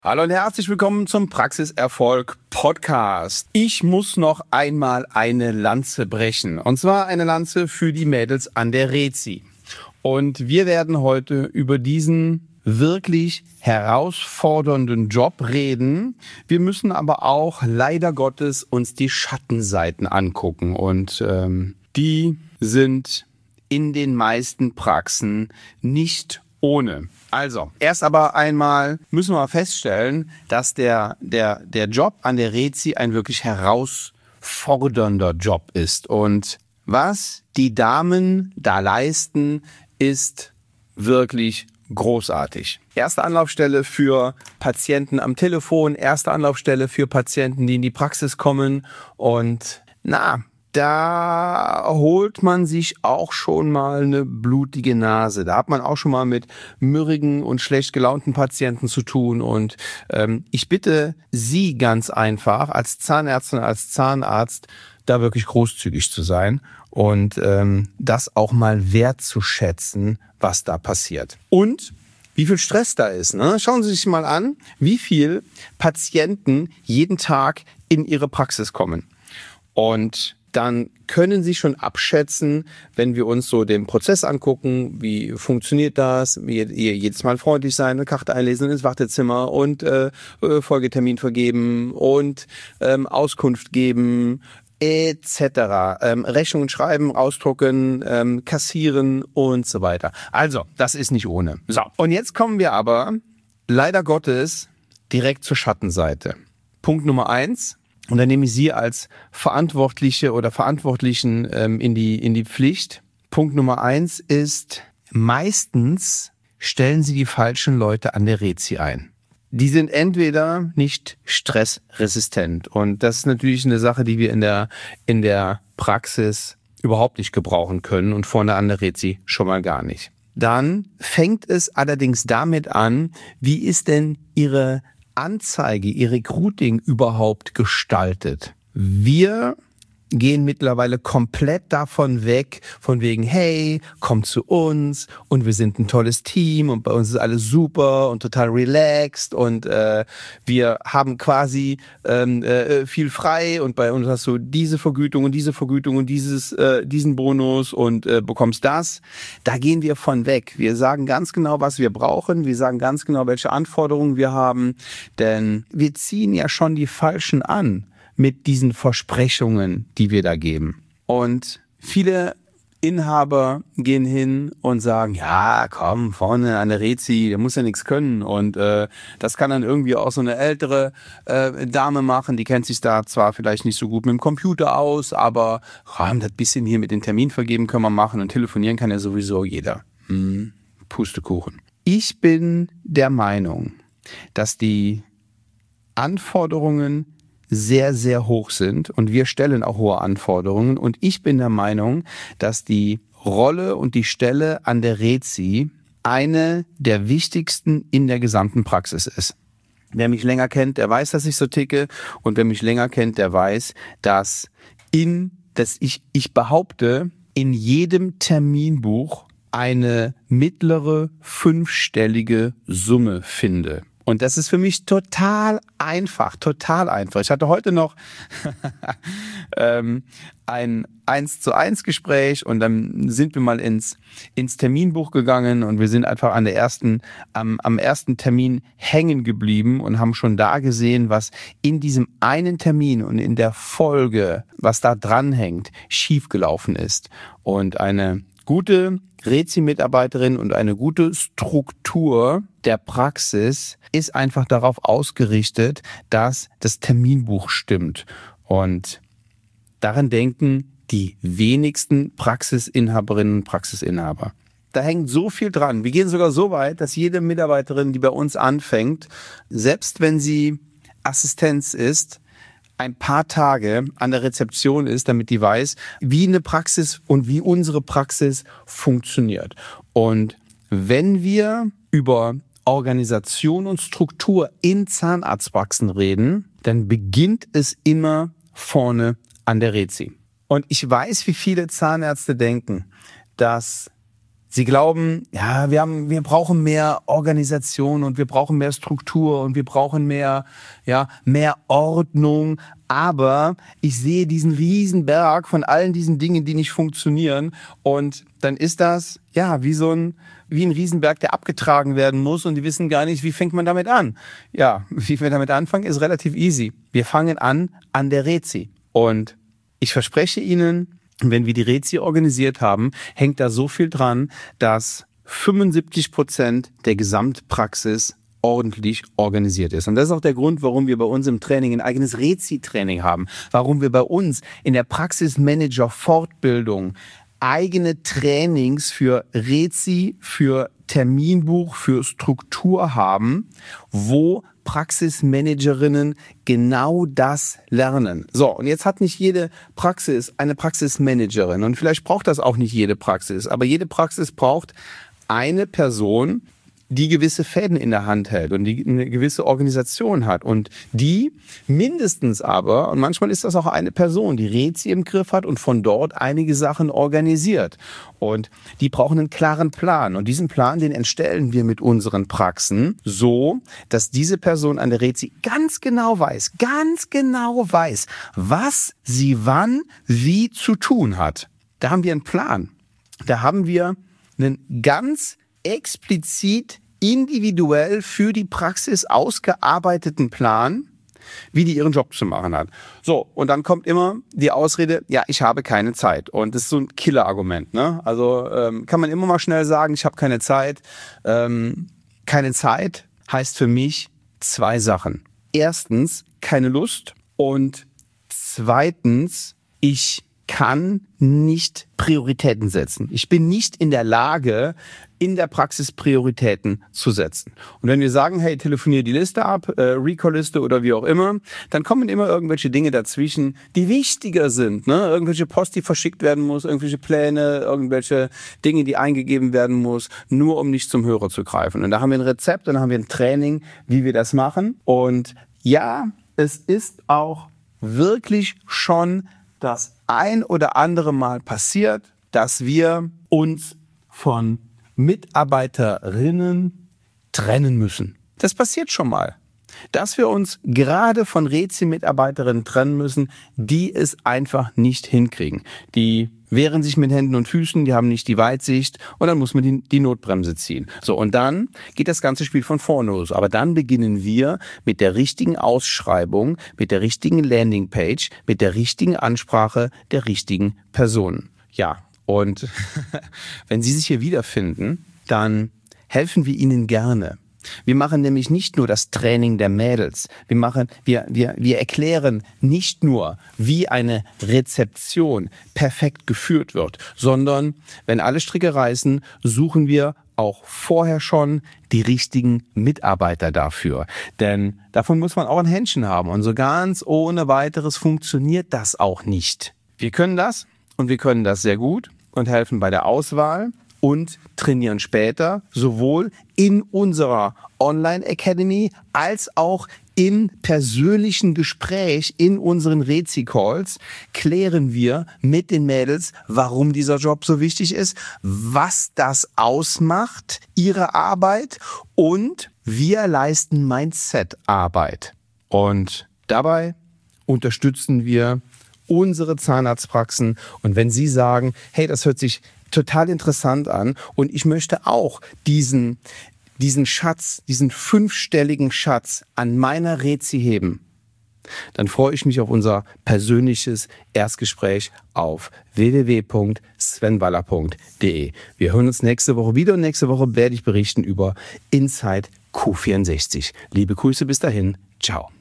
Hallo und herzlich willkommen zum Praxiserfolg Podcast. Ich muss noch einmal eine Lanze brechen. Und zwar eine Lanze für die Mädels an der Rezi. Und wir werden heute über diesen wirklich herausfordernden Job reden. Wir müssen aber auch leider Gottes uns die Schattenseiten angucken. Und die sind in den meisten Praxen nicht ohne. Also, erst aber einmal müssen wir feststellen, dass der Job an der Rezi ein wirklich herausfordernder Job ist. Und was die Damen da leisten, ist wirklich großartig. Erste Anlaufstelle für Patienten am Telefon, erste Anlaufstelle für Patienten, die in die Praxis kommen. Und da holt man sich auch schon mal eine blutige Nase. Da hat man auch schon mal mit mürrigen und schlecht gelaunten Patienten zu tun. Und ich bitte Sie ganz einfach als Zahnärztin, als Zahnarzt, da wirklich großzügig zu sein und das auch mal wertzuschätzen, was da passiert. Und wie viel Stress da ist. Ne? Schauen Sie sich mal an, wie viel Patienten jeden Tag in Ihre Praxis kommen. Und dann können Sie schon abschätzen, wenn wir uns so den Prozess angucken, wie funktioniert das, jedes Mal freundlich sein, eine Karte einlesen ins Wartezimmer und Folgetermin vergeben und Auskunft geben, etc. Rechnungen schreiben, ausdrucken, kassieren und so weiter. Also, das ist nicht ohne. So, und jetzt kommen wir aber leider Gottes direkt zur Schattenseite. Punkt Nummer 1. Und dann nehme ich Sie als Verantwortliche oder Verantwortlichen in die Pflicht. Punkt Nummer 1 ist, meistens stellen Sie die falschen Leute an der Rezi ein. Die sind entweder nicht stressresistent. Und das ist natürlich eine Sache, die wir in der Praxis überhaupt nicht gebrauchen können und vorne an der Rezi schon mal gar nicht. Dann fängt es allerdings damit an, wie ist denn Ihre Anzeige, Ihr Recruiting überhaupt gestaltet? Wir gehen mittlerweile komplett davon weg, von wegen, hey, komm zu uns und wir sind ein tolles Team und bei uns ist alles super und total relaxed und wir haben quasi viel frei und bei uns hast du diese Vergütung und diesen Bonus und bekommst das. Da gehen wir von weg. Wir sagen ganz genau, was wir brauchen. Wir sagen ganz genau, welche Anforderungen wir haben, denn wir ziehen ja schon die Falschen an mit diesen Versprechungen, die wir da geben. Und viele Inhaber gehen hin und sagen, ja, komm, vorne an der Rezi, der muss ja nichts können. Und das kann dann irgendwie auch so eine ältere Dame machen, die kennt sich da zwar vielleicht nicht so gut mit dem Computer aus, aber das bisschen hier mit den Termin vergeben können wir machen und telefonieren kann ja sowieso jeder. Pustekuchen. Ich bin der Meinung, dass die Anforderungen sehr, sehr hoch sind und wir stellen auch hohe Anforderungen und ich bin der Meinung, dass die Rolle und die Stelle an der Rezi eine der wichtigsten in der gesamten Praxis ist. Wer mich länger kennt, der weiß, dass ich so ticke und wer mich länger kennt, der weiß, dass ich behaupte, in jedem Terminbuch eine mittlere 5-stellige Summe finde. Und das ist für mich total einfach. Ich hatte heute noch ein 1:1 Gespräch und dann sind wir mal ins Terminbuch gegangen und wir sind einfach am ersten Termin hängen geblieben und haben schon da gesehen, was in diesem einen Termin und in der Folge, was da dranhängt, schiefgelaufen ist. Und eine gute Rezi-Mitarbeiterin und eine gute Struktur der Praxis ist einfach darauf ausgerichtet, dass das Terminbuch stimmt. Und daran denken die wenigsten Praxisinhaberinnen und Praxisinhaber. Da hängt so viel dran. Wir gehen sogar so weit, dass jede Mitarbeiterin, die bei uns anfängt, selbst wenn sie Assistenz ist, ein paar Tage an der Rezeption ist, damit die weiß, wie eine Praxis und wie unsere Praxis funktioniert. Und wenn wir über Organisation und Struktur in Zahnarztpraxen reden, dann beginnt es immer vorne an der Rezi. Und ich weiß, wie viele Zahnärzte denken, dass Sie glauben, ja, wir brauchen mehr Organisation und wir brauchen mehr Struktur und wir brauchen mehr Ordnung. Aber ich sehe diesen riesen Berg von allen diesen Dingen, die nicht funktionieren. Und dann ist das, wie ein Riesenberg, der abgetragen werden muss. Und die wissen gar nicht, wie fängt man damit an? Ja, wie wir damit anfangen, ist relativ easy. Wir fangen an der Rezi. Und ich verspreche Ihnen, wenn wir die Rezi organisiert haben, hängt da so viel dran, dass 75% der Gesamtpraxis ordentlich organisiert ist. Und das ist auch der Grund, warum wir bei uns im Training ein eigenes Rezi-Training haben, warum wir bei uns in der Praxismanager-Fortbildung eigene Trainings für Rezi, für Terminbuch, für Struktur haben, wo Praxismanagerinnen genau das lernen. So, und jetzt hat nicht jede Praxis eine Praxismanagerin und vielleicht braucht das auch nicht jede Praxis, aber jede Praxis braucht eine Person, die gewisse Fäden in der Hand hält und die eine gewisse Organisation hat und die mindestens aber, und manchmal ist das auch eine Person, die Rezi im Griff hat und von dort einige Sachen organisiert. Und die brauchen einen klaren Plan. Und diesen Plan, den entstellen wir mit unseren Praxen so, dass diese Person an der Rezi ganz genau weiß, was sie wann wie zu tun hat. Da haben wir einen Plan. Da haben wir einen ganz explizit individuell für die Praxis ausgearbeiteten Plan, wie die ihren Job zu machen hat. So, und dann kommt immer die Ausrede, ja, ich habe keine Zeit. Und das ist so ein Killer-Argument, ne? Also kann man immer mal schnell sagen, ich habe keine Zeit. Keine Zeit heißt für mich 2 Sachen. Erstens, keine Lust und zweitens, ich kann nicht Prioritäten setzen. Ich bin nicht in der Lage, in der Praxis Prioritäten zu setzen. Und wenn wir sagen, hey, telefonier die Liste ab, Recall-Liste oder wie auch immer, dann kommen immer irgendwelche Dinge dazwischen, die wichtiger sind, ne? Irgendwelche Post, die verschickt werden muss, irgendwelche Pläne, irgendwelche Dinge, die eingegeben werden muss, nur um nicht zum Hörer zu greifen. Und da haben wir ein Rezept, dann haben wir ein Training, wie wir das machen. Und ja, es ist auch wirklich schon das ein oder andere Mal passiert, dass wir uns von Mitarbeiterinnen trennen müssen. Das passiert schon mal. Dass wir uns gerade von Rezi-Mitarbeiterinnen trennen müssen, die es einfach nicht hinkriegen. Die wehren sich mit Händen und Füßen, die haben nicht die Weitsicht und dann muss man die Notbremse ziehen. So, und dann geht das ganze Spiel von vorne los. Aber dann beginnen wir mit der richtigen Ausschreibung, mit der richtigen Landingpage, mit der richtigen Ansprache der richtigen Personen. Ja, und wenn Sie sich hier wiederfinden, dann helfen wir Ihnen gerne. Wir machen nämlich nicht nur das Training der Mädels. Wir erklären nicht nur, wie eine Rezeption perfekt geführt wird, sondern wenn alle Stricke reißen, suchen wir auch vorher schon die richtigen Mitarbeiter dafür. Denn davon muss man auch ein Händchen haben. Und so ganz ohne weiteres funktioniert das auch nicht. Wir können das und wir können das sehr gut und helfen bei der Auswahl und trainieren später sowohl in unserer Online-Academy als auch im persönlichen Gespräch in unseren Rezi-Calls klären wir mit den Mädels, warum dieser Job so wichtig ist, was das ausmacht, ihre Arbeit, und wir leisten Mindset-Arbeit. Und dabei unterstützen wir unsere Zahnarztpraxen. Und wenn Sie sagen, hey, das hört sich total interessant an und ich möchte auch diesen Schatz, diesen 5-stelligen Schatz an meiner Rezi heben, dann freue ich mich auf unser persönliches Erstgespräch auf www.svenwaller.de. Wir hören uns nächste Woche wieder und nächste Woche werde ich berichten über Inside Q64. Liebe Grüße bis dahin. Ciao.